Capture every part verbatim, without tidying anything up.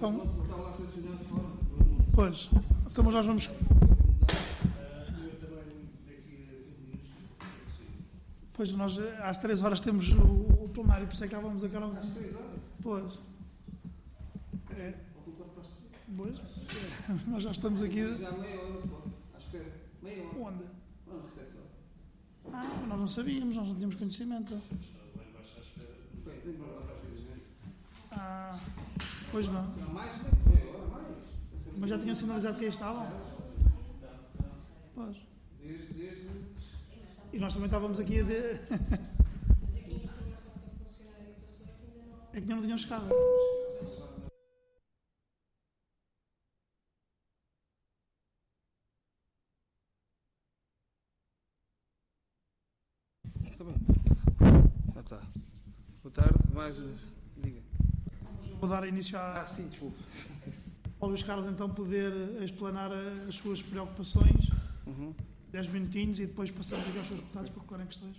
Então, pois, então nós vamos... Pois, nós às três horas temos o, o plenário, por isso é que já vamos acabar... Às três horas? Pois. É. Pois, é. Nós já estamos aqui... Já há meia hora fora, à espera. Meia hora. Onde? Não, na recepção. Ah, nós não sabíamos, nós não tínhamos conhecimento. Ah, pois não. Mais meia hora, mais. Mas já tinham sinalizado que aí estavam? Pois. Desde, desde... E nós também estávamos aqui a... De... Mas aqui a informação que a funcionária passou é que ainda não... É que ainda não tinham chegado. Está bem. Já está. Boa tarde, mais... Diga. Vou dar início à... Ah, sim, desculpe. Ao Luís Carlos então poder explanar as suas preocupações, Uhum. dez minutinhos, e depois passamos aqui aos seus deputados para colocarem questões.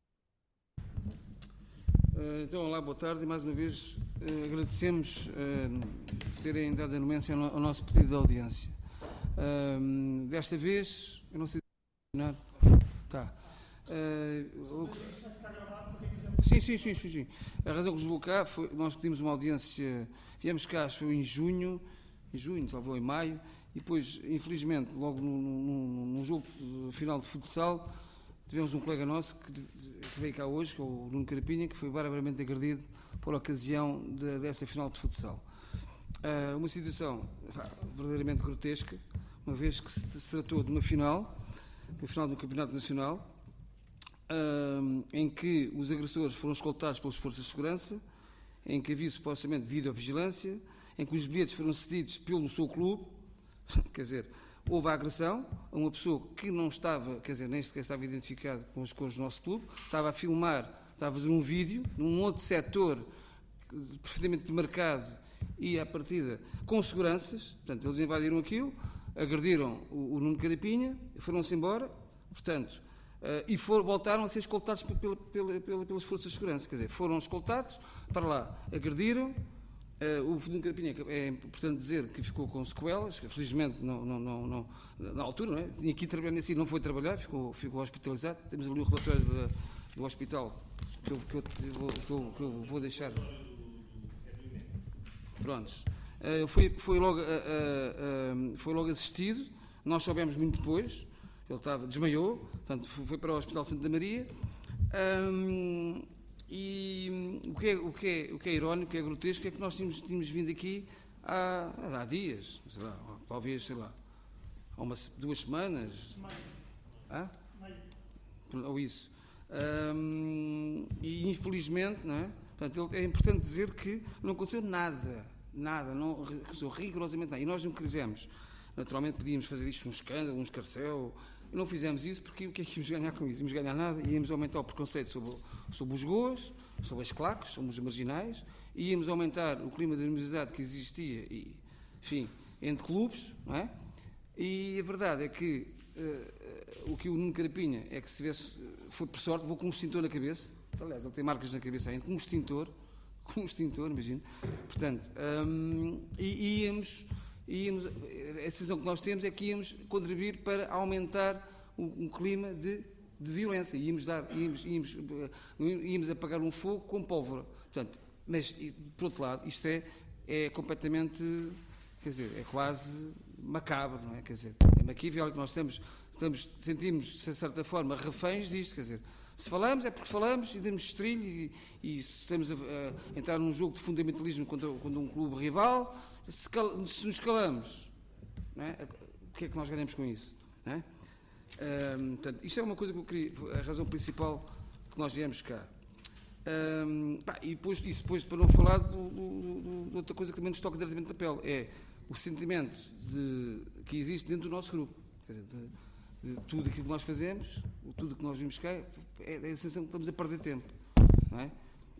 Uh, então, olá, boa tarde, e mais uma vez uh, agradecemos uh, terem dado anúncio ao, no, ao nosso pedido de audiência. Uh, desta vez, eu não sei se... Tá. Uh, o... Sim, sim, sim, sim, sim. A razão que nos levou cá foi, nós pedimos uma audiência, viemos cá, acho que foi em junho, em junho, salvo em maio, e depois, infelizmente, logo no, no, no jogo final de futsal, tivemos um colega nosso que, que veio cá hoje, que é o Nuno Carapinha, que foi barbaramente agredido por ocasião de, dessa final de futsal. Uh, uma situação pá, verdadeiramente grotesca, uma vez que se, se tratou de uma final, uma final do Campeonato Nacional, uh, em que os agressores foram escoltados pelas forças de segurança, em que havia supostamente videovigilância, em que os bilhetes foram cedidos pelo seu clube, quer dizer, houve a agressão a uma pessoa que não estava, quer dizer, nem sequer estava identificado com as cores do nosso clube, estava a filmar, estava a fazer um vídeo num outro setor perfeitamente demarcado e à partida com seguranças. Portanto, eles invadiram aquilo, agrediram o, o Nuno Carapinha, foram-se embora, portanto, uh, e for, voltaram a ser escoltados pela, pela, pela, pelas forças de segurança, quer dizer, foram escoltados para lá, agrediram. Uh, o Nuno Carapinha é importante dizer que ficou com sequelas, que felizmente não, não, não, não, na altura, não é? Tinha que ir trabalhar nesse, não foi trabalhar, ficou, ficou hospitalizado. Temos ali o relatório da, do hospital que eu, que, eu, que, eu, que eu vou deixar. Prontos. Uh, foi, foi, logo, uh, uh, uh, foi logo assistido, nós soubemos muito depois, ele estava, desmaiou, portanto foi para o Hospital Santa Maria. Um, E o que, é, o, que é, o que é irónico, o que é grotesco, é que nós tínhamos, tínhamos vindo aqui há, há dias, sei lá, talvez, sei lá, há umas, duas semanas. Hã? Ou isso. Um, e infelizmente, não é? Portanto, é importante dizer que não aconteceu nada, nada, não aconteceu rigorosamente nada. E nós não quisemos, naturalmente podíamos fazer isto um escândalo, um escarcéu. E não fizemos isso porque o que é que íamos ganhar com isso? Íamos ganhar nada e íamos aumentar o preconceito sobre, sobre os goas, sobre as claques, sobre os marginais, e íamos aumentar o clima de animosidade que existia, e, enfim, entre clubes, não é? E a verdade é que uh, o que o Nuno Carapinha é que se tivesse, foi por sorte, vou com um extintor na cabeça, aliás, ele tem marcas na cabeça ainda, com um extintor, com um extintor, imagino, portanto, um, e, e íamos... Íamos, a decisão que nós temos é que íamos contribuir para aumentar um, um clima de, de violência. Íamos, dar, íamos, íamos, íamos apagar um fogo com pólvora. Portanto, mas, por outro lado, isto é, é completamente, quer dizer, é quase macabro, não é? Quer dizer, é maquiavélico. Nós estamos, estamos, sentimos, de certa forma, reféns disto, quer dizer, se falamos é porque falamos e damos estrilho e, e se estamos a, a entrar num jogo de fundamentalismo contra, contra um clube rival, se, cal, se nos calamos, não é? O que é que nós ganhamos com isso? Não é? Um, portanto, isto é uma coisa que eu queria, a razão principal que nós viemos cá. Um, pá, e depois, isso depois, para não falar de outra coisa que também nos toca diretamente na pele, é o sentimento de, que existe dentro do nosso grupo. Quer dizer, de, de tudo aquilo que nós fazemos, tudo o que nós vimos cá, é, é a sensação que estamos a perder tempo. Não é?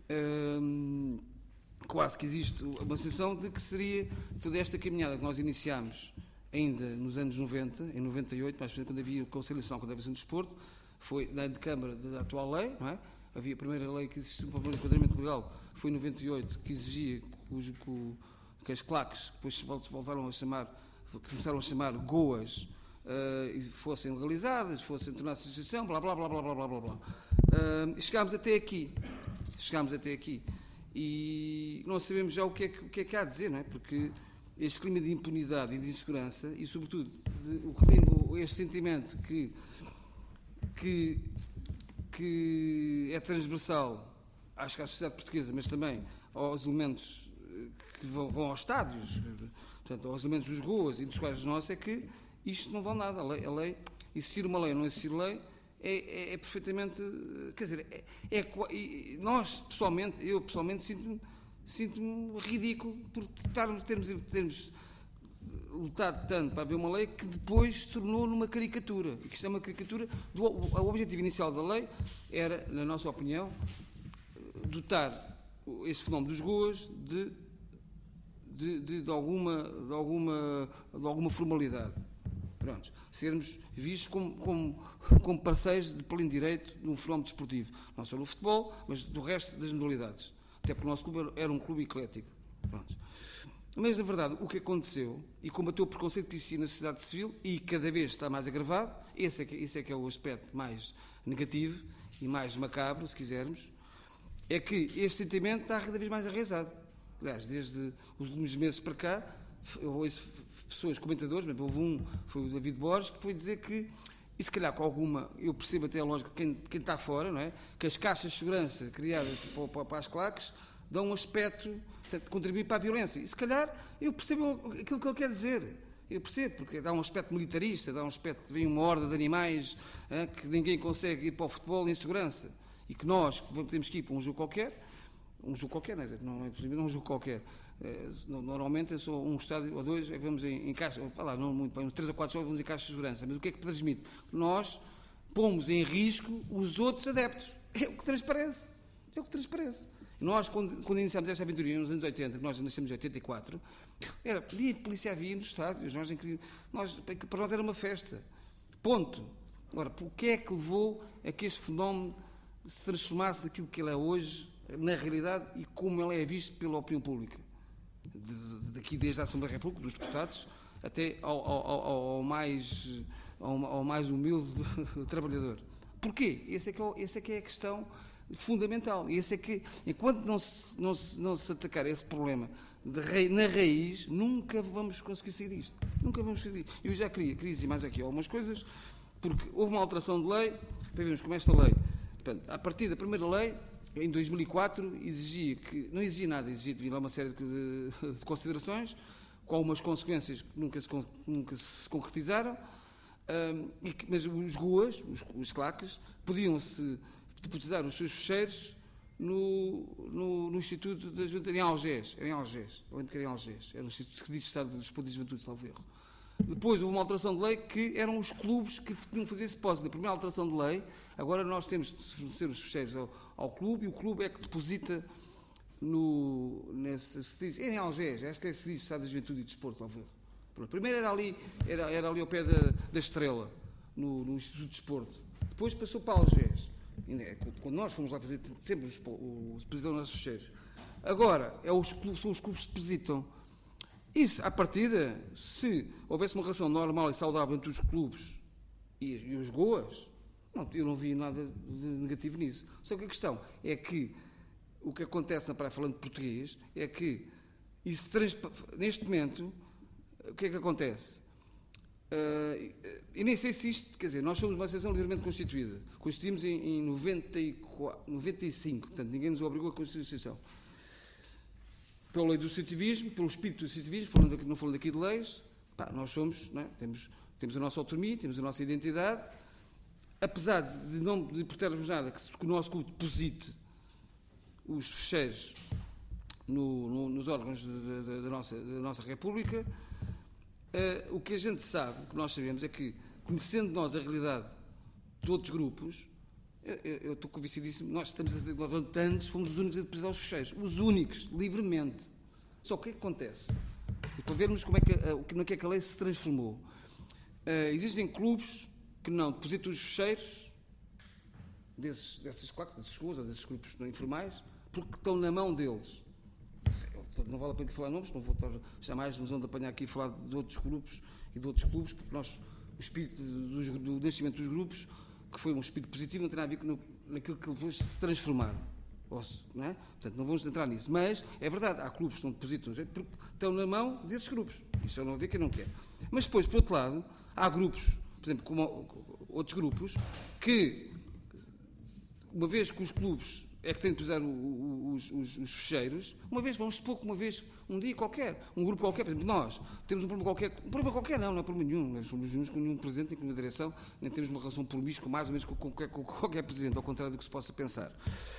Um, quase que existe uma sensação de que seria toda esta caminhada que nós iniciámos ainda nos anos noventa, em noventa e oito, mais quando havia a conciliação com a Divisão do Desporto, foi na Câmara da atual lei, não é? Havia a primeira lei que existiu para o enquadramento legal, foi em noventa e oito, que exigia que, que as claques, depois voltaram a chamar, começaram a chamar goas, uh, e fossem legalizadas, fossem tornadas associação, blá, blá, blá, blá, blá, blá, blá, blá. Uh, chegámos até aqui, chegámos até aqui, e não sabemos já o que é que, o que, é que há a dizer, não é? Porque este clima de impunidade e de insegurança, e sobretudo de, o clima, este sentimento que, que, que é transversal, acho que à sociedade portuguesa, mas também aos elementos que vão, vão aos estádios, portanto, aos elementos dos ruas e dos quais nós, é que isto não vale nada. A lei, a lei existir uma lei ou não existir lei, é, é, é perfeitamente, quer dizer, é, é, nós, pessoalmente, eu pessoalmente sinto-me sinto-me ridículo por estarmos, termos, termos lutado tanto para haver uma lei que depois se tornou numa caricatura, e que isto é uma caricatura, do, o objetivo inicial da lei era, na nossa opinião, dotar este fenómeno dos ruas de, de, de, de, alguma, de, alguma, de alguma formalidade. Pronto. Sermos vistos como, como, como parceiros de pleno direito num fenómeno desportivo. Não só no futebol, mas do resto das modalidades. Até porque o nosso clube era um clube eclético. Pronto. Mas, na verdade, o que aconteceu, e combateu o preconceito que existia na sociedade civil, e cada vez está mais agravado, esse é que, esse é, que é o aspecto mais negativo e mais macabro, se quisermos, é que este sentimento está cada vez mais arraizado. Aliás, desde os últimos meses para cá, eu ouço pessoas, comentadores, mas houve um, foi o David Borges, que foi dizer que, e se calhar com alguma, eu percebo até a lógica, quem, quem está fora, não é? Que as caixas de segurança criadas para, para, para as claques dão um aspecto, portanto, contribuem para a violência. E se calhar eu percebo aquilo que ele quer dizer. Eu percebo, porque dá um aspecto militarista, dá um aspecto, vem uma horda de animais, hein, que ninguém consegue ir para o futebol em segurança. E que nós que temos que ir para um jogo qualquer, um jogo qualquer, não é, não é, não é um jogo qualquer. É, normalmente é só um estádio ou dois, é, vamos em, em caixa, lá, não muito, uns três ou quatro jogos vamos em caixa de segurança. Mas o que é que transmite? Nós pomos em risco os outros adeptos. É o que transparece. É o que transparece. Nós, quando, quando iniciámos esta aventura nos anos oitenta, que nós nascemos em oitenta e quatro, era dia de polícia havia nos estádios. Nós, nós, para nós era uma festa. Ponto. Agora, o que é que levou a que este fenómeno se transformasse naquilo que ele é hoje, na realidade, e como ele é visto pela opinião pública? De, daqui desde a Assembleia da República, dos deputados, até ao, ao, ao, ao, mais, ao, ao mais humilde trabalhador. Porquê? Esse é, que é, esse é que é a questão fundamental. E esse é que, enquanto não se, não se, não se atacar esse problema de rei, na raiz, nunca vamos conseguir sair disto. Nunca vamos conseguir disto. Eu já queria, queria dizer mais aqui algumas coisas, porque houve uma alteração de lei, para vermos como esta lei, portanto, a partir da primeira lei, em dois mil e quatro, exigia que, não exigia nada, exigia de vir lá uma série de, de, de considerações, com algumas consequências que nunca se, nunca se concretizaram, um, e que, mas os ruas, os, os claques, podiam-se depositar os seus fecheiros no, no, no Instituto da Juventude, em Algés, era em Algés, eu lembro que era em Algés, era no Instituto que diz Estado dos Esportes de Juventude, se não houve erro. Depois houve uma alteração de lei que eram os clubes que tinham que fazer esse depósito. Na primeira alteração de lei, agora nós temos de fornecer os fecheiros ao, ao clube, e o clube é que deposita no, nesse, se diz, é em Algés, acho que é se diz Estado da Juventude e Desporto, não foi? Primeiro era ali, era, era ali ao pé da, da Estrela, no, no Instituto de Desporto. Depois passou para Algés. Quando nós fomos lá fazer, sempre os, os depositam nos nossos fecheiros. Agora, é os clubes, são os clubes que depositam. Isso, à partida, se houvesse uma relação normal e saudável entre os clubes e, e os goas, não, eu não vi nada de negativo nisso. Só que a questão é que o que acontece na praia, falando português, é que isso, neste momento, o que é que acontece? Uh, e nem sei se isto, quer dizer, nós somos uma associação livremente constituída. Constituímos em, em noventa e quatro, noventa e cinco, portanto ninguém nos obrigou a constituir a associação. Pela lei do associativismo, pelo espírito do associativismo, falando aqui, não falando aqui de leis, pá, nós somos, não é? temos, temos a nossa autonomia, temos a nossa identidade, apesar de não importarmos nada que, que o nosso clube deposite os fecheiros no, no, nos órgãos de, de, da, nossa, da nossa República, uh, o que a gente sabe, o que nós sabemos é que, conhecendo nós a realidade de outros grupos, eu, eu estou convencidíssimo, nós estamos a dizer, nós antes fomos os únicos a depositar os fecheiros, os únicos, livremente. Só que o que é que acontece? E para vermos como é que, uh, no que é que a lei se transformou. Uh, existem clubes que não depositam os fecheiros desses, dessas claques, desses clubes ou desses grupos não informais, porque estão na mão deles. não vale a pena falar nomes, não vou estar jamais nos vão apanhar aqui a falar de outros grupos e de outros clubes, porque nós, o espírito do, do nascimento dos grupos, que foi um espírito positivo, não tem nada a ver com no, naquilo que depois se transformaram. Não é? Portanto, não vamos entrar nisso. Mas, é verdade, há clubes que não depositam jeito porque estão na mão desses grupos. Isso eu não vê quem não quer. Mas depois, por outro lado, há grupos, por exemplo, como outros grupos, que, uma vez que os clubes é que têm de pesar o, o, os, os, os fecheiros, uma vez, vamos supor que uma vez, um dia qualquer, um grupo qualquer, por exemplo, nós temos um problema qualquer, um problema qualquer não, não é problema nenhum, não temos problemas nenhum com nenhum presidente, nem com nenhuma direção, nem temos uma relação promíscua, mais ou menos, com qualquer, com qualquer presidente, ao contrário do que se possa pensar.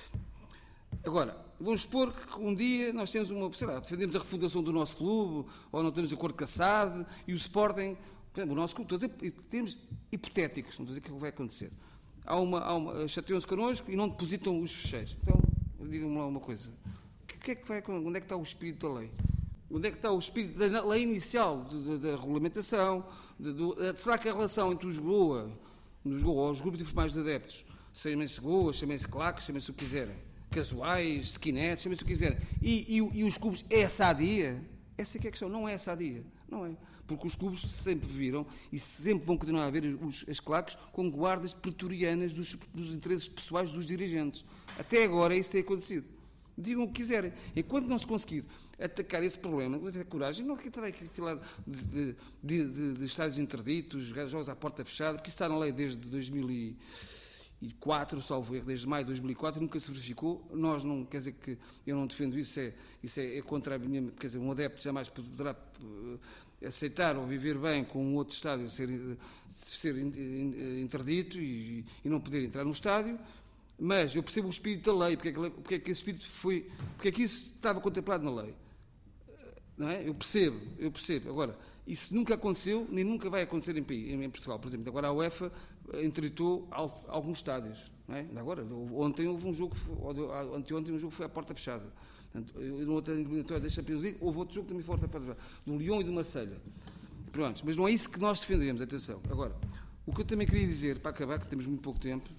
Agora, vamos supor que um dia nós temos uma, sei lá, defendemos a refundação do nosso clube, ou não temos acordo com a S A D, e o Sporting, por exemplo, o nosso clube, estou a dizer, temos hipotéticos, não estou a dizer o que vai acontecer. Há uma, há uma, chateiam-se connosco e não depositam os fecheiros. Então, digam-me lá uma coisa. O que é que vai, onde é que está o espírito da lei? Onde é que está o espírito da lei inicial, de, de, da regulamentação? De, de, será que a relação entre os GOA, os GOA, os grupos informais de adeptos, chamem-se GOA, chamem-se claques, chamem-se o que quiserem, casuais, skinheads, chamem-se o que quiserem, e, e, e os clubes é sadia? Essa é que é a questão, não é sadia. Não é. Porque os clubes sempre viram e sempre vão continuar a ver os, as claques como guardas pretorianas dos, dos interesses pessoais dos dirigentes. Até agora isso tem acontecido. Digam o que quiserem. Enquanto não se conseguir atacar esse problema, não ter coragem, não terá que falar de, de, de, de, de estádios interditos, jogos à porta fechada, porque isso está na lei desde dois mil e quatro, salvo erro, desde maio de dois mil e quatro, nunca se verificou. Nós não, quer dizer que eu não defendo isso, é, isso é, é contra a minha, quer dizer, um adepto jamais poderá aceitar ou viver bem com um outro estádio ser, ser interdito e, e não poder entrar no estádio, mas eu percebo o espírito da lei, porque é que, porque é que esse espírito foi, porque é que isso estava contemplado na lei, não é? Eu percebo, eu percebo. Agora, isso nunca aconteceu, nem nunca vai acontecer em, em, em Portugal. Por exemplo, agora a UEFA interditou alguns estádios, não é? Agora, ontem houve um jogo, ou anteontem um jogo foi à porta fechada. No outro eliminatório da Champions League, houve outro jogo também fora da porta fechada, do Lyon e do Marselha. Pronto, mas não é isso que nós defendemos, atenção. Agora, o que eu também queria dizer, para acabar, que temos muito pouco tempo,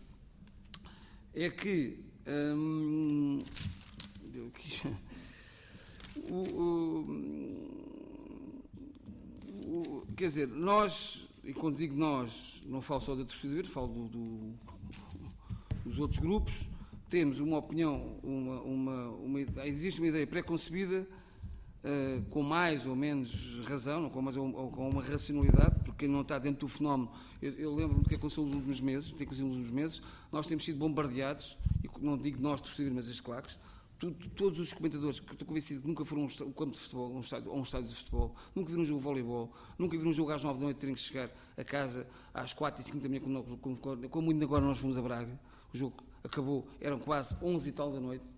é que, hum, o, o, o, quer dizer, nós, e quando digo nós, não falo só da torcida, falo do, do, dos outros grupos, temos uma opinião, uma, uma, uma, existe uma ideia pré-concebida, uh, com mais ou menos razão, com, mais, ou, ou, com uma racionalidade, porque quem não está dentro do fenómeno, eu, eu lembro-me do que aconteceu nos últimos meses, tem acontecido nos últimos meses, nós temos sido bombardeados, e não digo nós, torcedores, mas as claques, tu, todos os comentadores que estou convencido que nunca foram a um campo de futebol, um estádio, a um estádio de futebol, nunca viram um jogo de voleibol, nunca viram um jogo às nove da noite, terem que chegar a casa às quatro e cinco da manhã, como, como, como, como ainda agora nós fomos a Braga, o jogo acabou, eram quase onze e tal da noite.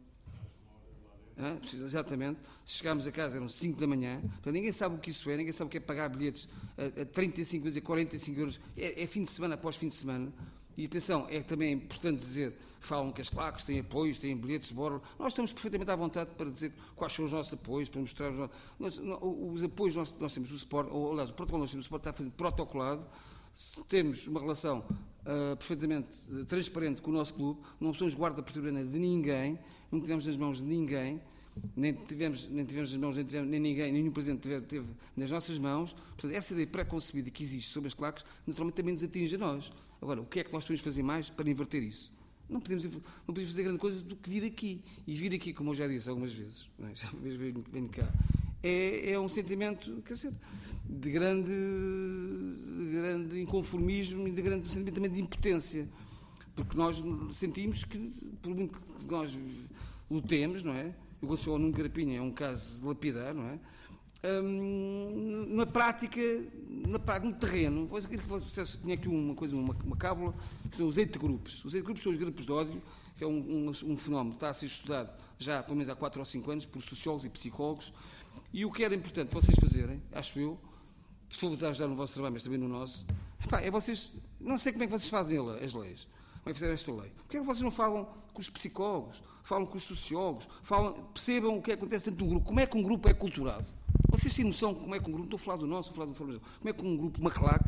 Ah, exatamente. Chegámos a casa, eram cinco da manhã. Portanto, ninguém sabe o que isso é, ninguém sabe o que é pagar bilhetes a, a trinta e cinco vezes, a quarenta e cinco euros. É, é fim de semana após fim de semana. E atenção, é também importante dizer que falam que as claques têm apoios, têm bilhetes de borla. Nós estamos perfeitamente à vontade para dizer quais são os nossos apoios, para mostrar os nossos. Nós, os apoios nós, nós temos o suporte, ou aliás, o protocolo nós temos o suporte está protocolado. Temos uma relação uh, perfeitamente uh, transparente com o nosso clube, não somos guarda pretoriana de ninguém, não tivemos nas mãos de ninguém, nem tivemos, nem tivemos nas mãos, nem, tivemos, nem ninguém, nenhum presidente teve, teve nas nossas mãos. Portanto, essa ideia pré-concebida que existe sobre as claques, naturalmente também nos atinge a nós. Agora, o que é que nós podemos fazer mais para inverter isso? Não podemos, não podemos fazer grande coisa do que vir aqui. E vir aqui, como eu já disse algumas vezes, não é? Já venho, venho cá, é, é um sentimento, quer dizer, de grande, de grande inconformismo e de grande sentimento também de impotência, porque nós sentimos que, por muito que nós lutemos, não é? O Conselho Nuno Carapinha é um caso de lapidar, não é? Hum, na prática, na prática, no terreno, eu queria que você tinha aqui uma coisa, uma, uma cábula, que são os eight grupos. Os eight grupos são os grupos de ódio, que é um, um, um fenómeno que está a ser estudado já pelo menos há quatro ou cinco anos por sociólogos e psicólogos, e o que era importante vocês fazerem, acho eu, estou-vos a ajudar no vosso trabalho, mas também no nosso, epá, é vocês, não sei como é que vocês fazem as leis, como é que fizeram esta lei. Porque é que vocês não falam com os psicólogos, falam com os sociólogos, falam, percebam o que acontece dentro do grupo, como é que um grupo é culturado. Vocês têm noção como é que um grupo, não estou a falar do nosso, estou a falar do Flamengo, como é que um grupo, uma claque,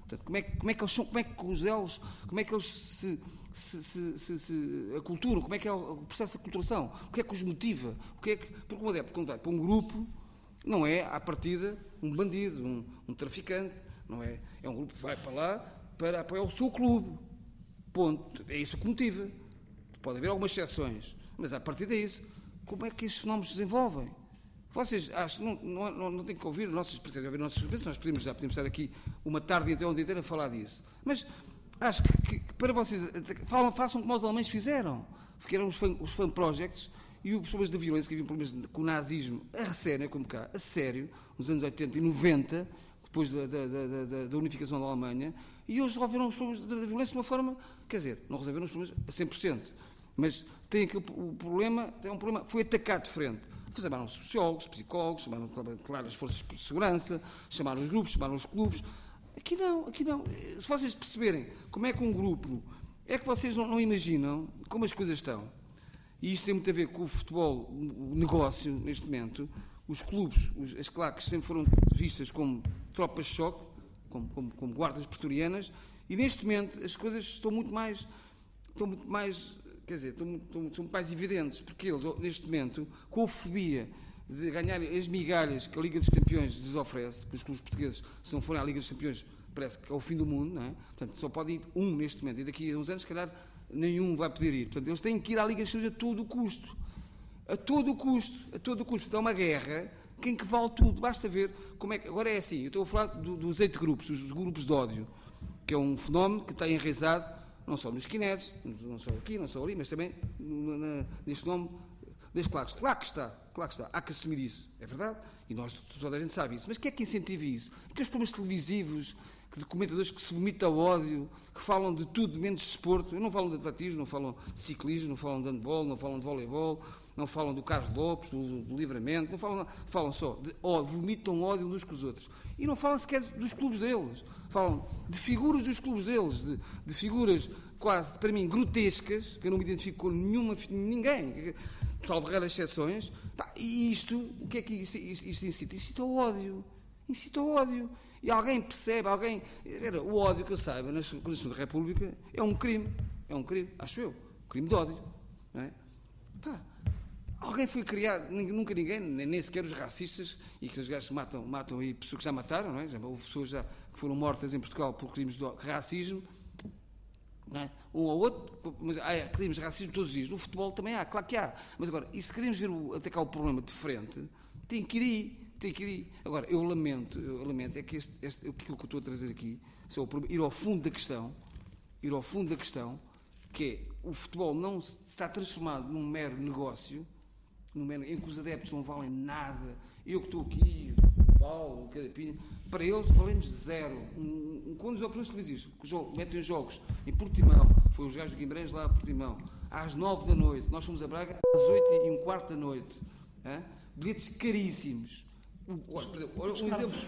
Portanto, como é, que- como é que eles são, como é que os elos, como é que eles se, se, se, se, se aculturam, como é que é o processo de aculturação, o que é que os motiva, o que é que, porque um adepto, quando vai para um grupo, não é, à partida, um bandido, um, um traficante, não é, é um grupo que vai para lá para apoiar o seu clube, ponto, é isso que motiva. Pode haver algumas exceções, mas a partir disso, como é que estes fenómenos se desenvolvem? Vocês acham, não, não, não, não têm que ouvir nossas ouvir nossas experiências, nós podemos, já podemos estar aqui uma tarde inteira, um dia inteiro a falar disso. Mas acho que, que, que para vocês, falam, façam como os alemães fizeram, que eram os fan, os fan projects, e os problemas da violência, que haviam problemas com o nazismo, a sério, como cá, a sério, nos anos oitenta e noventa, depois da, da, da, da, da unificação da Alemanha, e hoje resolveram os problemas da violência de uma forma, quer dizer, não resolveram os problemas a cem por cento, mas tem aqui o, o problema, tem um problema, foi atacado de frente. Chamaram sociólogos, psicólogos, chamaram, claro, as forças de segurança, chamaram os grupos, chamaram os clubes. Aqui não, aqui não. Se vocês perceberem como é que um grupo, é que vocês não, não imaginam como as coisas estão. E isto tem muito a ver com o futebol, o negócio, neste momento. Os clubes, os, as claques sempre foram vistas como tropas de choque, como, como, como guardas pretorianas, e neste momento as coisas estão muito mais, estão muito mais, quer dizer, estão, estão, são mais evidentes, porque eles, neste momento, com a fobia de ganhar as migalhas que a Liga dos Campeões lhes oferece, porque os clubes portugueses, se não forem à Liga dos Campeões, parece que é o fim do mundo, não é? Portanto, só pode ir um neste momento, e daqui a uns anos, se calhar, nenhum vai poder ir. Portanto, eles têm que ir à Liga dos Campeões a todo o custo. A todo o custo. A todo o custo. Então, é uma guerra, quem que vale tudo. Basta ver como é que... Agora é assim, eu estou a falar do, dos oito grupos, os grupos de ódio, que é um fenómeno que está enraizado não só nos skinheads, não só aqui, não só ali, mas também na, neste fenómeno das claques. Claro que está, claro que está. Há que assumir isso, é verdade, e nós, toda a gente sabe isso. Mas quem é que incentiva isso? Porque os programas televisivos, de comentadores que se vomitam ao ódio, que falam de tudo menos de desporto, não falam de atletismo, não falam de ciclismo, não falam de handball, não falam de voleibol, não falam do Carlos Lopes, do, do Livramento, não falam, falam só de ódio, vomitam ódio uns com os outros. E não falam sequer dos clubes deles. Falam de figuras dos clubes deles, de, de figuras quase, para mim, grotescas, que eu não me identifico com nenhuma, ninguém, salvo raras exceções. Pá, e isto, o que é que isto, isto, isto incita? Incita ao ódio. Incita ao ódio. E alguém percebe, alguém... Era, o ódio que eu saiba, na Constituição da República, é um crime. É um crime, acho eu. Um crime de ódio. Não é? Pá, alguém foi criado, nunca ninguém, nem sequer os racistas, e que os gajos matam, matam aí pessoas que já mataram, não é? Já houve pessoas já que foram mortas em Portugal por crimes de racismo, não é? Um ou outro, mas há crimes de racismo todos os dias. No futebol também há, claro que há. Mas agora, e se queremos ver o, atacar o problema de frente, tem que ir aí, tem que ir aí. Agora, eu lamento, eu lamento, é que este, este, aquilo que eu estou a trazer aqui, é o problema, ir ao fundo da questão, ir ao fundo da questão, que é, o futebol não se está transformado num mero negócio, num mero, em que os adeptos não valem nada. Eu que estou aqui, o Paulo, o Carapinha, para eles valemos zero. Um, um, quando os operadores televisivos que jogo, metem jogos em Portimão, foi os gajos do Guimarães lá a Portimão, às nove da noite, nós fomos a Braga às oito e um quarto da noite. Hein? Bilhetes caríssimos. Olha, por exemplo, olha um exemplo.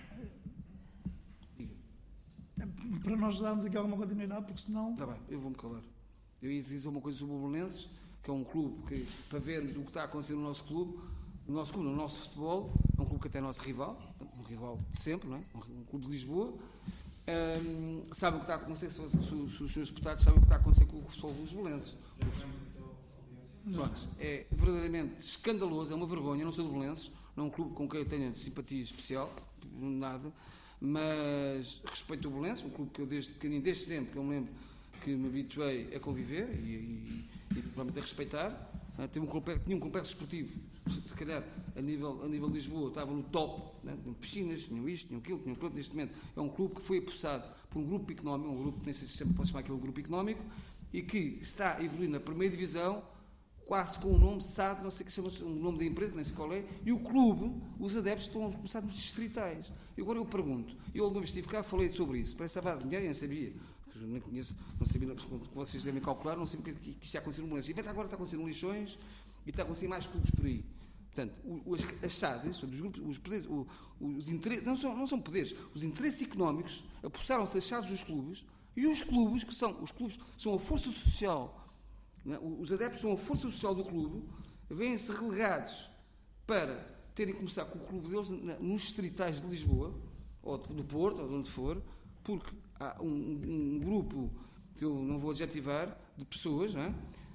Para nós darmos aqui alguma continuidade, porque senão... Está bem, eu vou-me calar. Eu ia dizer uma coisa sobre o Belenenses, que é um clube que, para vermos o que está a acontecer no nosso clube, no nosso clube, no nosso futebol, é um clube que até é nosso rival, um rival de sempre, não é? Um clube de Lisboa. Um, sabe o que está a acontecer, se, se, se os senhores deputados sabem o que está a acontecer com o futebol dos Belenenses. Pronto, é verdadeiramente escandaloso, é uma vergonha. Eu não sou do Belenenses, não é um clube com quem eu tenho simpatia especial, nada, mas respeito o Belenenses, um clube que eu desde pequenino, desde sempre, que eu me lembro que me habituei a conviver e, e, e provavelmente a respeitar. Uh, tinha, um complexo, tinha um complexo esportivo, se calhar a nível, a nível de Lisboa estava no top, né? Tinham piscinas, tinham isto, tinham aquilo, tinham aquilo. Neste momento é um clube que foi apossado por um grupo económico, um grupo, nem sei se pode chamar aquele grupo económico, e que está a evoluir na primeira divisão, quase com o nome S A D, não sei que chama-se, o nome da empresa, nem sei qual é, e o clube, os adeptos estão a começar nos distritais. E agora eu pergunto, eu alguma vez estive cá, falei sobre isso, parece a base de dinheiro, eu não sabia, eu não conheço, não sabia, porque vocês devem calcular, não sabia que, que isto ia acontecer no Belenenses. E agora está acontecendo no Lixões e está a acontecer mais clubes por aí. Portanto, as, as S A Ds, os grupos, os poderes, os, os interesses, não são, não são poderes, os interesses económicos apossaram-se das S A Ds dos clubes, e os clubes, que são, os clubes são a força social, né? Os adeptos são a força social do clube, vêm-se relegados para terem que começar com o clube deles nos distritais de Lisboa, ou do Porto, ou de onde for, porque há um, um grupo, que eu não vou adjetivar, de pessoas, não é?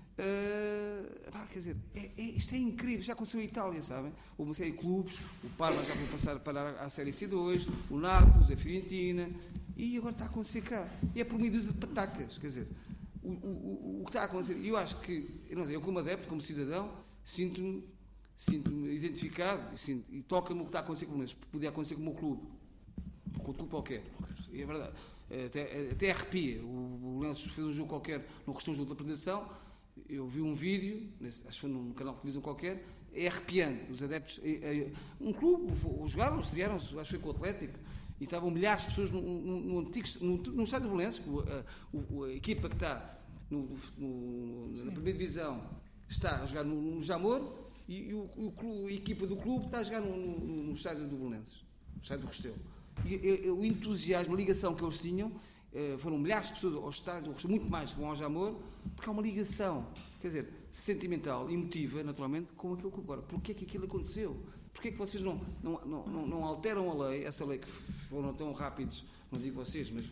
Uh, pá, quer dizer, é, é, isto é incrível, já aconteceu em Itália, sabem? Houve uma série de clubes, o Parma já foi passar para a Série C dois, o Nápoles, a Fiorentina, e agora está a acontecer cá. E é por meio de patacas, quer dizer, o, o, o, o que está a acontecer, eu acho que, eu não sei, eu como adepto, como cidadão, sinto-me sinto-me identificado e, sinto, e toca-me o que está a acontecer com eles, podia acontecer com o meu clube, com o clube qualquer, e é verdade, até, até arrepia. O, o Lenços fez um jogo qualquer, no restou um jogo da apresentação. Eu vi um vídeo, acho que foi num canal de televisão qualquer, é arrepiante. Os adeptos, é, é, um clube, jogaram, estrearam-se, acho que foi com o Atlético, e estavam milhares de pessoas no, no, no, antigo, no, no estádio do Belenenses, a, a, a equipa que está no, no, na primeira divisão está a jogar no, no Jamor, e, e o, o, a equipa do clube está a jogar no, no, no estádio do Belenenses, no estádio do Restelo. E, e o entusiasmo, a ligação que eles tinham, foram milhares de pessoas ao estádio, muito mais que vão ao Jamor, porque há uma ligação, quer dizer, sentimental, emotiva, naturalmente, com aquele clube. Agora, porquê é que aquilo aconteceu? Porquê é que vocês não, não, não, não alteram a lei, essa lei que foram tão rápidos, não digo vocês, mas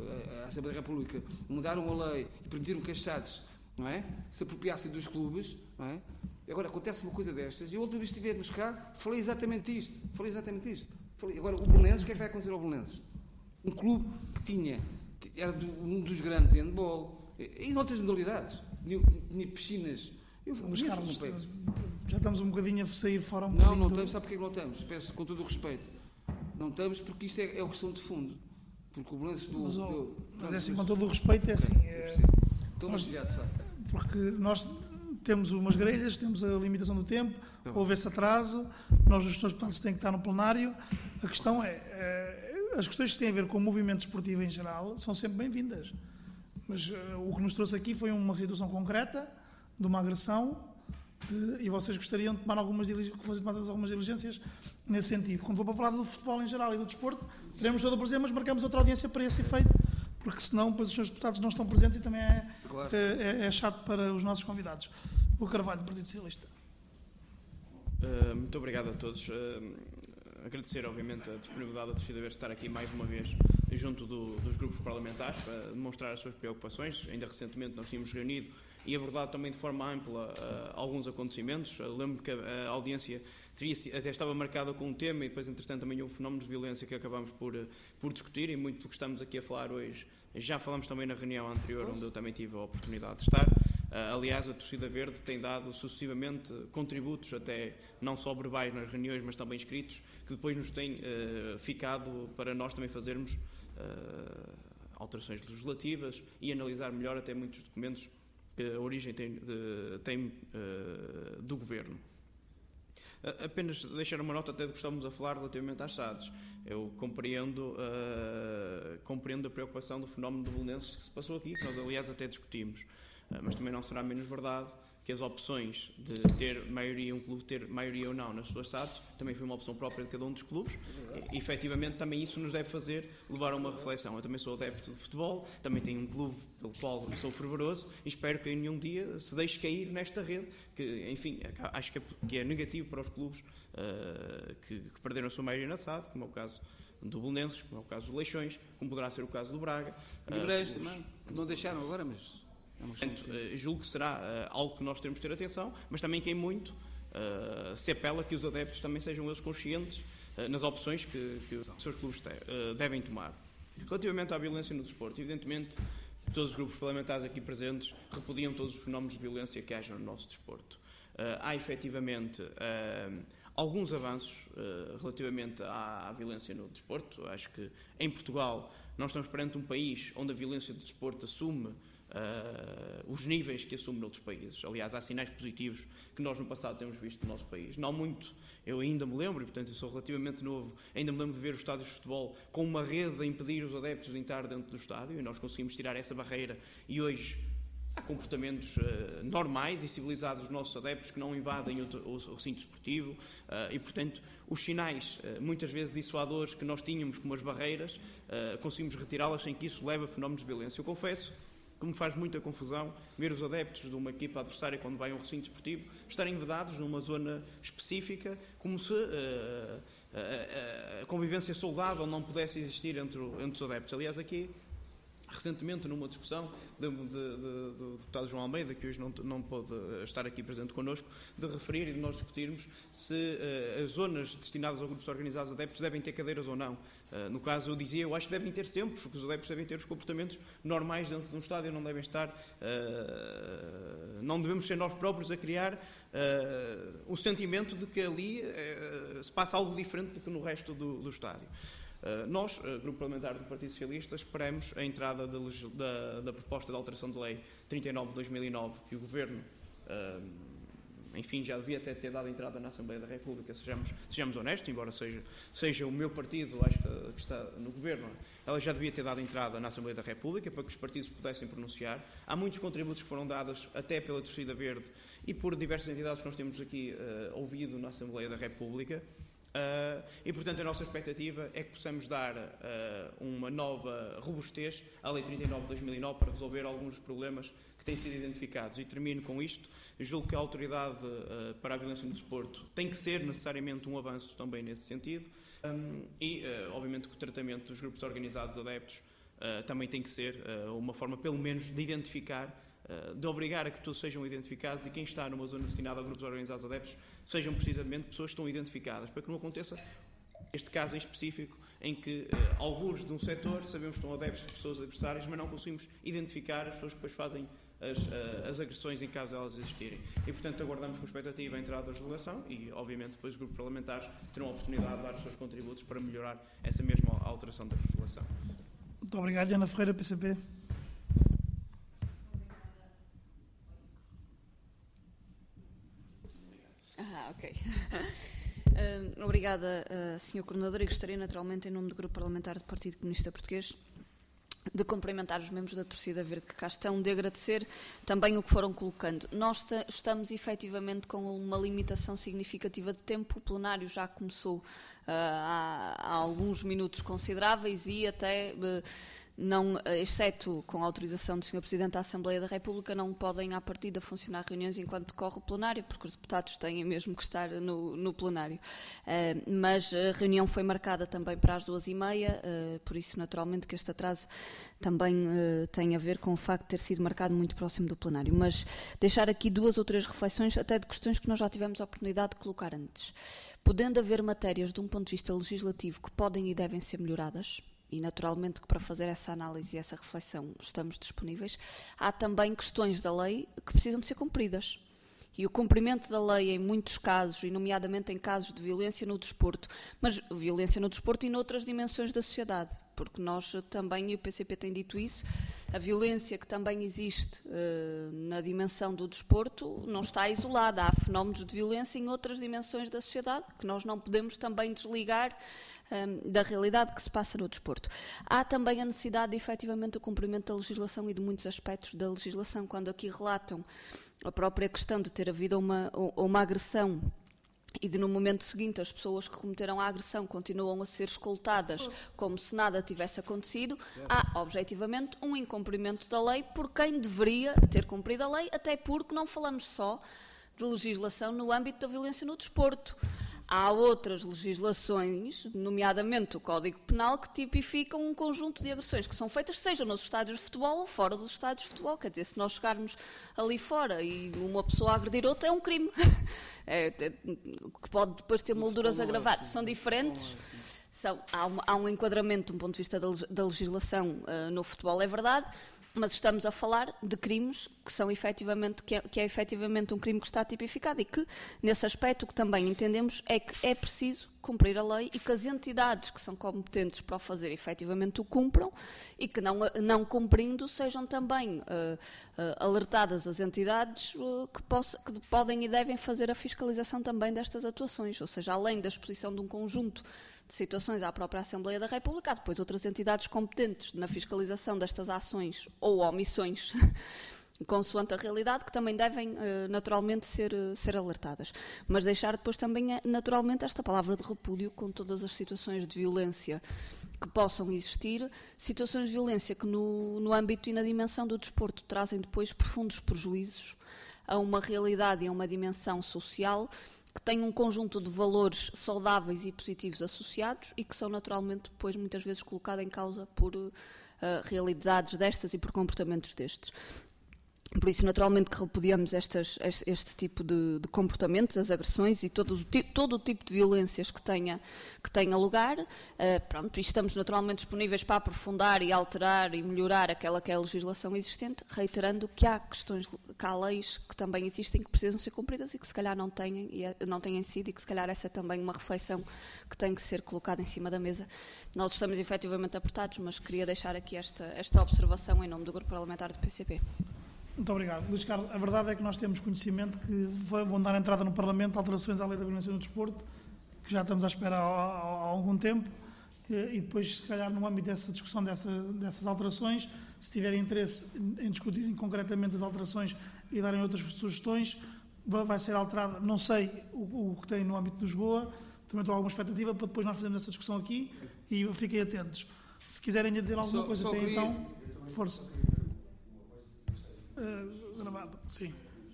a Assembleia da República, mudaram a lei e permitiram que as S A Ds, não é, se apropriassem dos clubes, não é? Agora, acontece uma coisa destas, e a última vez que estivermos cá, falei exatamente isto, falei exatamente isto. Falei, agora, o Belenenses, o que é que vai acontecer ao Belenenses? Um clube que tinha era um dos grandes em handball, e noutras modalidades, tinha piscinas. Eu Mas, Carlos, já estamos um bocadinho a sair fora um Não, bocadinho não do... estamos, sabe porque é que não estamos? Peço com todo o respeito. Não estamos porque isto é, é uma questão de fundo. Porque o Belenenses do... Mas, oh, do mas é assim, com todo o respeito, é assim... É, Estou mastigado, de facto. Porque nós temos umas grelhas, temos a limitação do tempo, houve esse atraso, nós os gestores deputados têm que estar no plenário. A questão é... é as questões que têm a ver com o movimento esportivo em geral são sempre bem-vindas. Mas uh, o que nos trouxe aqui foi uma situação concreta, de uma agressão, uh, e vocês gostariam de tomar algumas, que fossem tomadas algumas diligências nesse sentido. Quando for para falar do futebol em geral e do desporto, teremos todo o prazer, mas marcamos outra audiência para esse efeito, porque senão depois os senhores deputados não estão presentes e também é, claro. é, é chato para os nossos convidados. O Carvalho, do Partido Socialista. Uh, muito obrigado a todos. Uh, Agradecer, obviamente, a disponibilidade da torcida ver estar aqui mais uma vez junto do, dos grupos parlamentares para demonstrar as suas preocupações. Ainda recentemente nós tínhamos reunido e abordado também de forma ampla uh, alguns acontecimentos. Eu lembro que a, a audiência teria, até estava marcada com um tema e depois, entretanto, também houve fenómenos de violência que acabámos por, por discutir, e muito do que estamos aqui a falar hoje já falamos também na reunião anterior, onde eu também tive a oportunidade de estar. Uh, aliás, a torcida verde tem dado sucessivamente contributos, até não só verbais nas reuniões, mas também escritos, que depois nos têm uh, ficado para nós também fazermos uh, alterações legislativas e analisar melhor até muitos documentos que a origem tem, de, tem uh, do Governo. Uh, apenas deixar uma nota até de que estamos a falar relativamente às S A Ds. Eu compreendo, uh, compreendo a preocupação do fenómeno do Belenenses que se passou aqui, que nós aliás até discutimos. Mas também não será menos verdade que as opções de ter maioria, um clube ter maioria ou não nas suas S A Ds, também foi uma opção própria de cada um dos clubes. E, efetivamente, também isso nos deve fazer levar a uma reflexão. Eu também sou adepto de futebol, também tenho um clube pelo qual sou fervoroso e espero que em nenhum dia se deixe cair nesta rede, que, enfim, acho que é, que é negativo para os clubes uh, que, que perderam a sua maioria na S A D, como é o caso do Belenenses, como é o caso do Leixões, como poderá ser o caso do Braga. Guimarães uh, também, que não deixaram agora, mas... Portanto, uh, julgo que será uh, algo que nós temos de ter atenção, mas também que em muito uh, se apela que os adeptos também sejam eles conscientes uh, nas opções que, que os seus clubes te, uh, devem tomar. Relativamente à violência no desporto, evidentemente todos os grupos parlamentares aqui presentes repudiam todos os fenómenos de violência que haja no nosso desporto. Uh, há efetivamente uh, alguns avanços uh, relativamente à, à violência no desporto. Acho que em Portugal nós estamos perante um país onde a violência do desporto assume Uh, os níveis que assume noutros países. Aliás, há sinais positivos que nós no passado temos visto no nosso país. Não muito, eu ainda me lembro, e portanto eu sou relativamente novo, ainda me lembro de ver os estádios de futebol com uma rede a impedir os adeptos de entrar dentro do estádio, e nós conseguimos tirar essa barreira, e hoje há comportamentos uh, normais e civilizados dos nossos adeptos que não invadem o, o, o recinto esportivo, uh, e portanto os sinais, uh, muitas vezes dissuadores, que nós tínhamos como as barreiras, uh, conseguimos retirá-las sem que isso leve a fenómenos de violência. Eu confesso que me faz muita confusão ver os adeptos de uma equipa adversária, quando vai a um recinto esportivo, estarem vedados numa zona específica, como se uh, uh, uh, a convivência saudável não pudesse existir entre, entre os adeptos. Aliás, aqui recentemente numa discussão de, de, de, do deputado João Almeida, que hoje não, não pôde estar aqui presente connosco, de referir e de nós discutirmos se uh, as zonas destinadas a grupos organizados adeptos devem ter cadeiras ou não. Uh, no caso, eu dizia, eu acho que devem ter sempre, porque os adeptos devem ter os comportamentos normais dentro de um estádio, não devem estar, uh, não devemos ser nós próprios a criar uh, o sentimento de que ali uh, se passa algo diferente do que no resto do, do estádio. Uh, nós, uh, Grupo Parlamentar do Partido Socialista, esperamos a entrada da, da, da proposta de alteração de lei trinta e nove de dois mil e nove, que o Governo, uh, enfim, já devia até ter dado entrada na Assembleia da República, sejamos, sejamos honestos, embora seja, seja o meu partido, acho que, que está no Governo, ela já devia ter dado entrada na Assembleia da República para que os partidos pudessem pronunciar. Há muitos contributos que foram dados até pela Torcida Verde e por diversas entidades que nós temos aqui uh, ouvido na Assembleia da República. Uh, e, portanto, a nossa expectativa é que possamos dar uh, uma nova robustez à Lei trinta e nove de dois mil e nove para resolver alguns dos problemas que têm sido identificados. E termino com isto. Eu julgo que a Autoridade uh, para a Violência no Desporto tem que ser necessariamente um avanço também nesse sentido. Um, e, uh, obviamente, que o tratamento dos grupos organizados adeptos uh, também tem que ser uh, uma forma, pelo menos, de identificar, uh, de obrigar a que todos sejam identificados e quem está numa zona destinada a grupos organizados adeptos sejam precisamente pessoas que estão identificadas, para que não aconteça este caso em específico em que uh, alguns de um setor sabemos que estão adeptos de pessoas adversárias, mas não conseguimos identificar as pessoas que depois fazem as, uh, as agressões em caso elas existirem. E, portanto, aguardamos com expectativa a entrada da legislação e, obviamente, depois os grupos parlamentares terão a oportunidade de dar os seus contributos para melhorar essa mesma alteração da legislação. Muito obrigado. Ana Ferreira, P C P. Ah, ok. uh, obrigada, uh, senhor Coordenador, e gostaria naturalmente, em nome do Grupo Parlamentar do Partido Comunista Português, de cumprimentar os membros da Torcida Verde que cá estão, de agradecer também o que foram colocando. Nós estamos efetivamente com uma limitação significativa de tempo, o plenário já começou uh, há, há alguns minutos consideráveis e até... Uh, Não, exceto com a autorização do senhor Presidente da Assembleia da República, não podem à partida funcionar reuniões enquanto decorre o plenário, porque os deputados têm mesmo que estar no, no plenário. Uh, mas a reunião foi marcada também para as duas e meia, uh, por isso naturalmente que este atraso também uh, tem a ver com o facto de ter sido marcado muito próximo do plenário. Mas deixar aqui duas ou três reflexões, até de questões que nós já tivemos a oportunidade de colocar antes. Podendo haver matérias de um ponto de vista legislativo que podem e devem ser melhoradas, e naturalmente que para fazer essa análise e essa reflexão estamos disponíveis, há também questões da lei que precisam de ser cumpridas. E o cumprimento da lei em muitos casos, e nomeadamente em casos de violência no desporto, mas violência no desporto e noutras dimensões da sociedade, porque nós também, e o P C P tem dito isso, a violência que também existe uh, na dimensão do desporto não está isolada, há fenómenos de violência em outras dimensões da sociedade que nós não podemos também desligar um, da realidade que se passa no desporto. Há também a necessidade de efetivamente o cumprimento da legislação e de muitos aspectos da legislação, quando aqui relatam a própria questão de ter havido uma, uma agressão e de no momento seguinte as pessoas que cometeram a agressão continuam a ser escoltadas como se nada tivesse acontecido, há objetivamente um incumprimento da lei por quem deveria ter cumprido a lei, até porque não falamos só de legislação no âmbito da violência no desporto. Há outras legislações, nomeadamente o Código Penal, que tipificam um conjunto de agressões que são feitas, seja nos estádios de futebol ou fora dos estádios de futebol. Quer dizer, se nós chegarmos ali fora e uma pessoa agredir outra, é um crime. É, é, que pode depois ter molduras agravadas. São diferentes. São, há, um, há um enquadramento, de um ponto de vista da, da legislação uh, no futebol, é verdade, mas estamos a falar de crimes que são efetivamente, que é, que é efetivamente um crime que está tipificado e que, nesse aspecto, o que também entendemos é que é preciso cumprir a lei e que as entidades que são competentes para o fazer efetivamente o cumpram e que não, não cumprindo sejam também uh, uh, alertadas as entidades uh, que, possa, que podem e devem fazer a fiscalização também destas atuações, ou seja, além da exposição de um conjunto de situações à própria Assembleia da República, há depois outras entidades competentes na fiscalização destas ações ou omissões, consoante a realidade, que também devem naturalmente ser, ser alertadas. Mas deixar depois também naturalmente esta palavra de repúdio com todas as situações de violência que possam existir, situações de violência que no, no âmbito e na dimensão do desporto trazem depois profundos prejuízos a uma realidade e a uma dimensão social que têm um conjunto de valores saudáveis e positivos associados e que são naturalmente depois muitas vezes colocados em causa por uh, realidades destas e por comportamentos destes. Por isso, naturalmente, que repudiamos estas, este, este tipo de, de comportamentos, as agressões e todo o, todo o tipo de violências que tenha, que tenha lugar. Uh, pronto, e estamos naturalmente disponíveis para aprofundar e alterar e melhorar aquela que é a legislação existente, reiterando que há questões, que há leis que também existem que precisam ser cumpridas e que se calhar não têm, e é, não têm sido, e que se calhar essa é também uma reflexão que tem que ser colocada em cima da mesa. Nós estamos efetivamente apertados, mas queria deixar aqui esta, esta observação em nome do Grupo Parlamentar do P C P. Muito obrigado. Luís Carlos, a verdade é que nós temos conhecimento que vão dar entrada no Parlamento alterações à Lei da Violência no Desporto, que já estamos à espera há, há, há algum tempo, e depois, se calhar, no âmbito dessa discussão dessa, dessas alterações, se tiverem interesse em discutirem concretamente as alterações e darem outras sugestões, vai ser alterada, não sei o, o que tem no âmbito do Lisboa, também estou com alguma expectativa para depois nós fazermos essa discussão aqui e fiquem atentos. Se quiserem dizer alguma só, coisa, só tem queria... então, força. Uh, gravado, sim.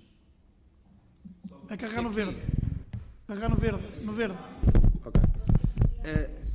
É carregar no verde. Carregar no verde. No verde. Ok. Uh,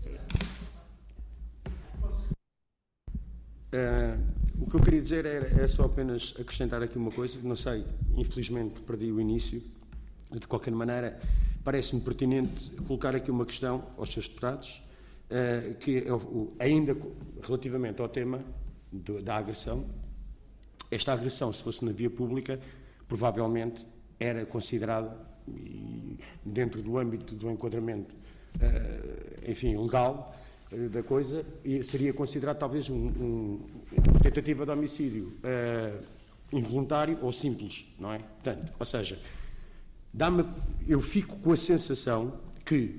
uh, o que eu queria dizer é, é só apenas acrescentar aqui uma coisa. Não sei, infelizmente perdi o início. De qualquer maneira, parece-me pertinente colocar aqui uma questão aos seus deputados, uh, que é o, ainda relativamente ao tema do, da agressão. Esta agressão, se fosse na via pública, provavelmente era considerada, e dentro do âmbito do enquadramento, uh, enfim, legal uh, da coisa, e seria considerado talvez um, um, uma tentativa de homicídio uh, involuntário ou simples, não é? Portanto, ou seja, dá-me, eu fico com a sensação que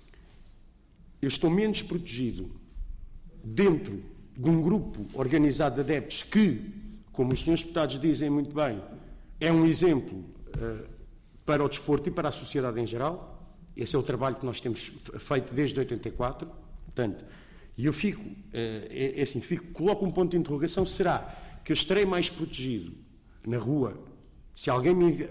eu estou menos protegido dentro de um grupo organizado de adeptos que, como os senhores deputados dizem muito bem, é um exemplo uh, para o desporto e para a sociedade em geral. Esse é o trabalho que nós temos feito desde oitenta e quatro. Portanto, e eu fico, uh, é, é assim, fico, coloco um ponto de interrogação: será que eu estarei mais protegido na rua se alguém me,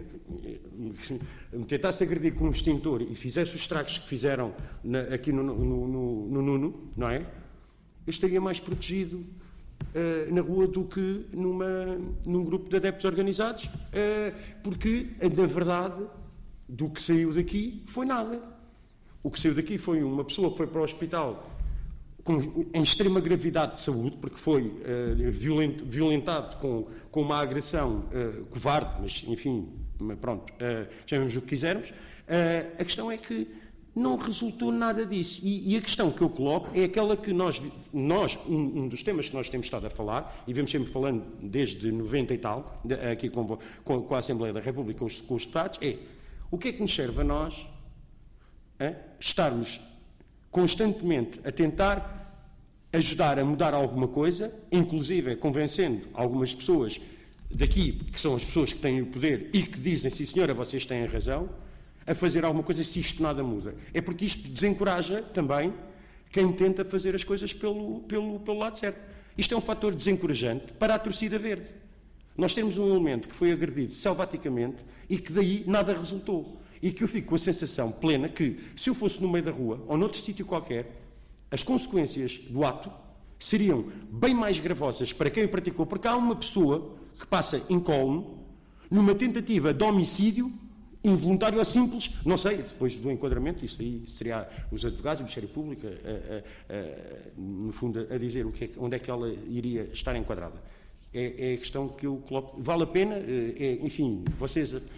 me tentasse agredir com um extintor e fizesse os estragos que fizeram na, aqui no, no, no, no Nuno, não é? Eu estaria mais protegido Uh, na rua do que numa, num grupo de adeptos organizados, uh, porque, na verdade, do que saiu daqui foi nada. O que saiu daqui foi uma pessoa que foi para o hospital com, em extrema gravidade de saúde, porque foi uh, violent, violentado com, com uma agressão uh, covarde, mas, enfim, pronto, uh, chamemos o que quisermos. Uh, a questão é que não resultou nada disso. E, e a questão que eu coloco é aquela que nós, nós um, um dos temas que nós temos estado a falar, e vemos sempre falando desde noventa e tal, de, aqui com, com, com a Assembleia da República, com os, com os deputados, é o que é que nos serve a nós a estarmos constantemente a tentar ajudar a mudar alguma coisa, inclusive convencendo algumas pessoas daqui, que são as pessoas que têm o poder e que dizem, sim senhora, vocês têm a razão, a fazer alguma coisa se isto nada muda. É porque isto desencoraja também quem tenta fazer as coisas pelo, pelo, pelo lado certo. Isto é um fator desencorajante para a torcida verde. Nós temos um elemento que foi agredido selvaticamente e que daí nada resultou. E que eu fico com a sensação plena que, se eu fosse no meio da rua ou noutro sítio qualquer, as consequências do ato seriam bem mais gravosas para quem o praticou, porque há uma pessoa que passa incólume numa tentativa de homicídio involuntário ou simples, não sei, depois do enquadramento, isso aí seria os advogados, o Ministério Público, a, a, a, no fundo, a dizer o que é, onde é que ela iria estar enquadrada. É, é a questão que eu coloco. Vale a pena? É, enfim, vocês... É,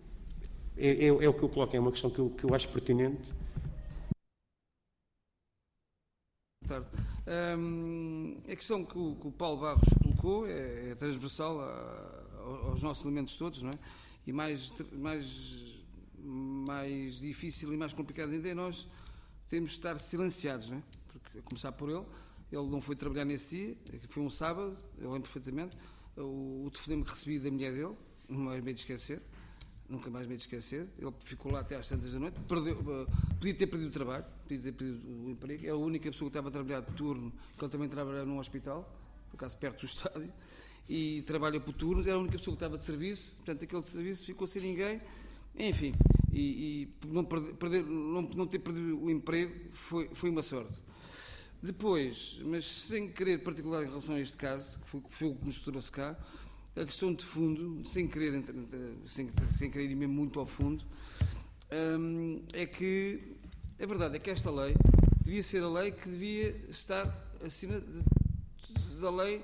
é, é o que eu coloco, é uma questão que eu, que eu acho pertinente. Boa tarde. Hum, a questão que o, que o Paulo Barros colocou é, é transversal a, aos nossos elementos todos, não é? E mais, mais, mais difícil e mais complicado ainda é nós temos de estar silenciados, não é? Porque, a começar por ele, ele não foi trabalhar nesse dia, foi um sábado, eu lembro perfeitamente, o, o telefonema que recebi da mulher dele, não mais meio de esquecer, nunca mais meio de esquecer, ele ficou lá até às tantas da noite, perdeu, podia ter perdido o trabalho, podia ter perdido o emprego, é a única pessoa que estava a trabalhar de turno, que ele também trabalhava num hospital, por acaso perto do estádio, e trabalha por turnos, era a única pessoa que estava de serviço, portanto aquele serviço ficou sem ninguém, enfim, e, e não, perder, perder, não, não ter perdido o emprego foi, foi uma sorte. Depois, mas sem querer particular em relação a este caso, que foi, foi o que nos trouxe cá, a questão de fundo, sem querer, sem, sem querer ir mesmo muito ao fundo, hum, é que a verdade é que esta lei devia ser a lei que devia estar acima de, da lei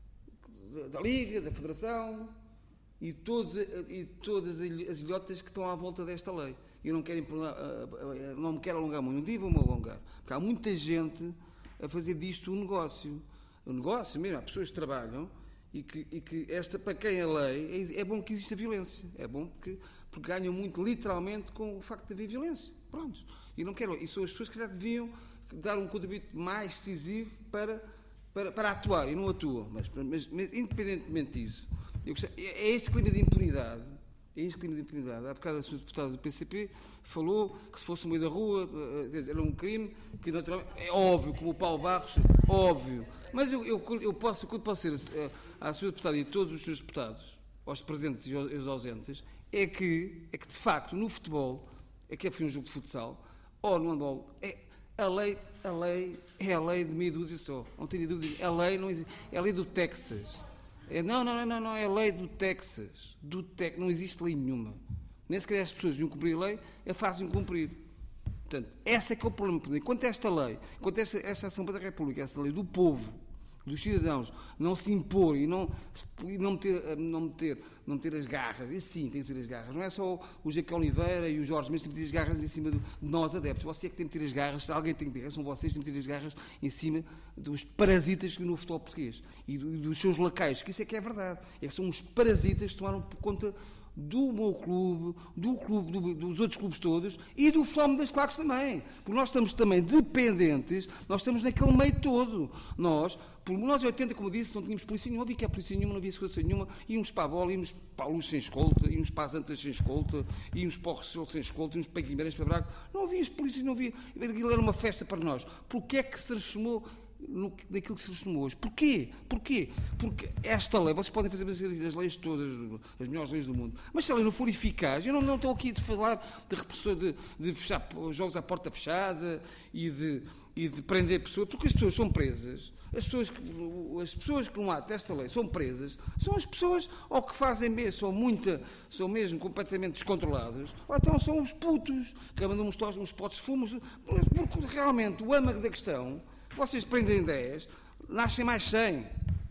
da Liga, da Federação e, todos, e todas as ilhotas que estão à volta desta lei. Eu não, quero, não me quero alongar muito, um dia vou-me alongar, porque há muita gente a fazer disto um negócio. Um negócio mesmo, há pessoas que trabalham e que, e que esta, para quem a lei, é, é bom que exista violência. É bom porque, porque ganham muito literalmente com o facto de haver violência. Pronto. E não quero. E são as pessoas que já deviam dar um contributo mais decisivo para, para, para atuar e não atuam. Mas, mas, mas independentemente disso, eu gostei, é este clima de impunidade. É este clima de impunidade. Há bocado a senhora deputada do P C P falou que se fosse no meio da rua era um crime, que naturalmente é óbvio, como o Paulo Barros, óbvio. Mas eu, eu, eu posso, eu posso ser à senhora deputada e a todos os senhores deputados, aos presentes e aos ausentes, é que, é que de facto no futebol, é que foi um jogo de futsal, ou no handball, é, a lei, a lei é a lei de meia dúzia só. Não tenho dúvida. A lei não existe. É a lei do Texas. É, não, não, não, não, é a lei do Texas. Do Tex, não existe lei nenhuma. Nem sequer as pessoas deviam cumprir a lei, é fácil cumprir. Portanto, esse é que é o problema. Enquanto esta lei, enquanto esta, esta Assembleia da República, essa lei do povo, dos cidadãos, não se impor e não, e não, meter, não, meter, não meter as garras, e sim, tem que meter as garras. Não é só o Jaque Oliveira e o Jorge Mendes que têm que meter as garras em cima de nós adeptos. Você é que tem que meter as garras, se alguém tem que ter, são vocês que têm que meter as garras em cima dos parasitas no futebol português e dos seus lacaios, que isso é que é verdade. É que são os parasitas que tomaram por conta do meu clube, do clube, do, dos outros clubes todos e do fenómeno das claques também. Porque nós estamos também dependentes, nós estamos naquele meio todo. Nós, por nós em oitenta, como disse, não tínhamos polícia nenhuma, não havia que a polícia nenhuma, não havia segurança nenhuma, íamos para a bola, íamos para a Luz sem escolta, íamos para as Antas sem escolta, íamos para o Restelo sem escolta, íamos para Guimarães, para Braga, não havia polícia, não havia, aquilo era uma festa para nós. Porquê é que se transformou No, daquilo que se transformou hoje? Porquê? Porquê? Porque esta lei, vocês podem fazer as leis todas, as melhores leis do mundo, mas se a lei não for eficaz, eu não, não estou aqui a falar de repressão, de, de fechar jogos à porta fechada e de, e de prender pessoas, porque as pessoas são presas, as pessoas que, as pessoas que no ato desta lei são presas, são as pessoas ou que fazem mesmo, são, muita, são mesmo completamente descontroladas, ou então são os putos, que mandam uns, uns potes de fumos, porque realmente o âmago da questão, vocês prendem dez, nascem mais cem.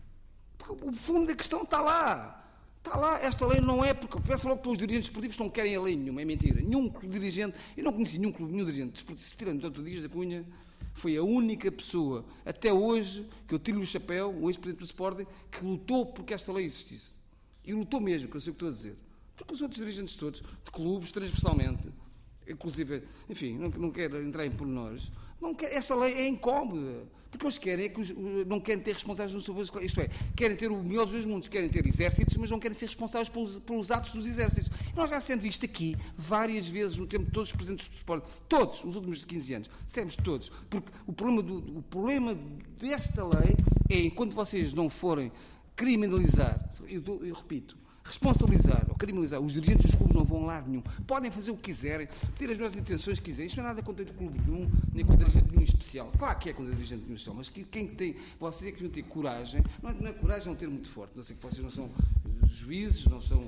Porque o fundo da questão está lá. Está lá. Esta lei não é porque... Pensa logo que os dirigentes esportivos não querem a lei nenhuma. É mentira. Nenhum dirigente... Eu não conheci nenhum, nenhum dirigente esportivo, tirando todo o Dias da Cunha, foi a única pessoa, até hoje, que eu tiro-lhe o chapéu, o ex-presidente do Sporting, que lutou porque esta lei existisse. E lutou mesmo, que eu sei o que estou a dizer. Porque os outros dirigentes todos, de clubes, transversalmente, inclusive, enfim, não, não quero entrar em pormenores, não quer, esta lei é incómoda, porque eles querem é que os, não querem ter responsáveis sobre as, isto é, querem ter o melhor dos dois mundos, querem ter exércitos, mas não querem ser responsáveis pelos, pelos atos dos exércitos. E nós já dissemos isto aqui várias vezes no tempo de todos os presidentes do Sporting, todos, nos últimos quinze anos, dissemos todos, porque o problema, do, o problema desta lei é, enquanto vocês não forem criminalizar, eu, eu repito, responsabilizar ou criminalizar os dirigentes dos clubes, não vão lá nenhum. Podem fazer o que quiserem, ter as melhores intenções que quiserem. Isto não é nada contra o clube nenhum, nem contra dirigente nenhum especial. Claro que é contra dirigente nenhum especial, mas que, quem tem, vocês é que deviam ter coragem. Não é, não é coragem, é um termo muito forte. Não sei que vocês não são juízes, não são.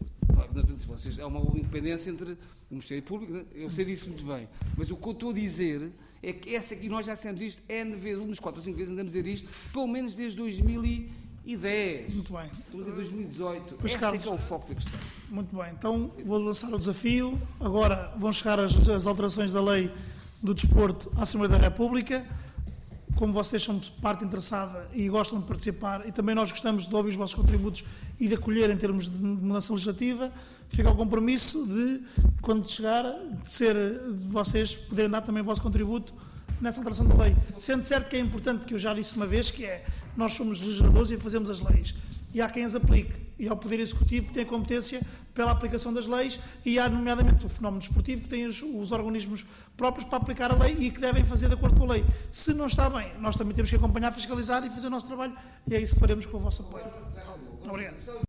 Vocês, há uma independência entre o Ministério Público, eu sei disso muito bem. Mas o que eu estou a dizer é que essa aqui, nós já dissemos isto, N vezes, um dos quatro ou cinco vezes andamos a dizer isto, pelo menos desde dois mil e dez. Muito bem. Estamos em dois mil e dezoito. Pois, Esse Carlos, é que é o foco da questão. Muito bem. Então, vou lançar o desafio. Agora vão chegar as, as alterações da lei do desporto à Assembleia da República. Como vocês são parte interessada e gostam de participar, e também nós gostamos de ouvir os vossos contributos e de acolher em termos de mudança legislativa, fica o compromisso de, quando chegar, de ser de vocês poderem dar também o vosso contributo nessa alteração da lei. Sendo certo que é importante, que eu já disse uma vez, que é, nós somos legisladores e fazemos as leis. E há quem as aplique. E há o Poder Executivo que tem a competência pela aplicação das leis, e há, nomeadamente, o fenómeno desportivo que tem os, os organismos próprios para aplicar a lei e que devem fazer de acordo com a lei. Se não está bem, nós também temos que acompanhar, fiscalizar e fazer o nosso trabalho, e é isso que faremos com o vosso apoio. Obrigado.